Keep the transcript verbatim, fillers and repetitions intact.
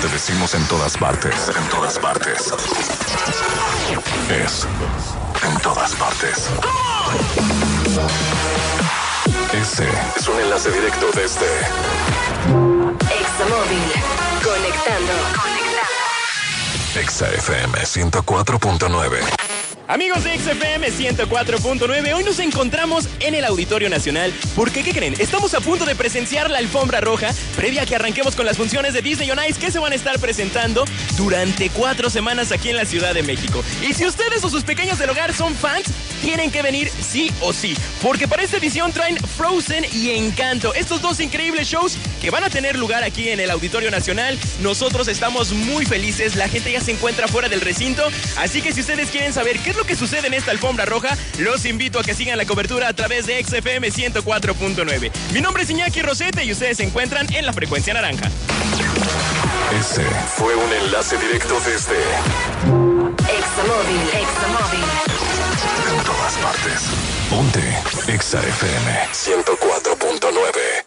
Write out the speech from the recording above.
te decimos en todas partes. En todas partes. Es en todas partes. Ese es un enlace directo desde Examóvil. Conectando. Conectando. Exa F M ciento cuatro punto nueve. Amigos de Exa F M ciento cuatro punto nueve, hoy nos encontramos en el Auditorio Nacional porque, ¿qué creen? Estamos a punto de presenciar la alfombra roja previa a que arranquemos con las funciones de Disney on Ice que se van a estar presentando durante cuatro semanas aquí en la Ciudad de México. Y si ustedes o sus pequeños del hogar son fans, tienen que venir sí o sí, porque para esta edición traen Frozen y Encanto, estos dos increíbles shows que van a tener lugar aquí en el Auditorio Nacional. Nosotros estamos muy felices, la gente ya se encuentra fuera del recinto, así que si ustedes quieren saber qué es lo que sucede en esta alfombra roja, los invito a que sigan la cobertura a través de Exa F M ciento cuatro punto nueve. Mi nombre es Iñaki Rosete y ustedes se encuentran en la frecuencia naranja. Ese fue un enlace directo desde Examóvil. Examóvil. en todas partes. Ponte Exa F M ciento cuatro.